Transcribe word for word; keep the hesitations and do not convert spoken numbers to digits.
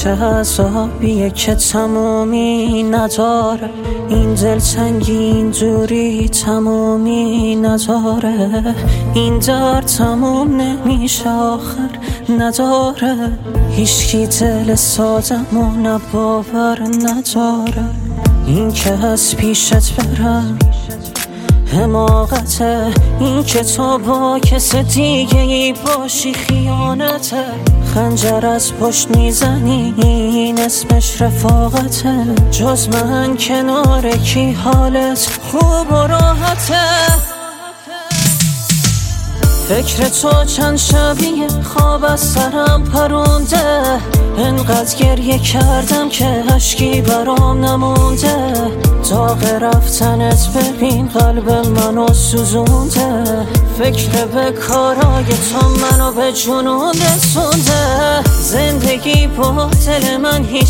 چه عذابیه که تمومی نداره، این دلتنگی اینجوری تمومی نداره، این درد تموم نمیشه آخر نداره، هیچکی دل سادمو نه باور نداره، این که از پیشت برم حماقته، این که تو با کس دیگه ای باشی خیانته، خنجر از پشت میزنی این اسمش رفاقته، جز من کنار کی حالت خوب و راحته، فکر تو چند شبیه خواب از سرم پرونده، انقدر گریه کردم که اشکی برام نمونده، داغ رفتنت ببین قلب منو سوزونده، فکر به کارای تو منو به جنون رسونده، زندگی با دل من هیچ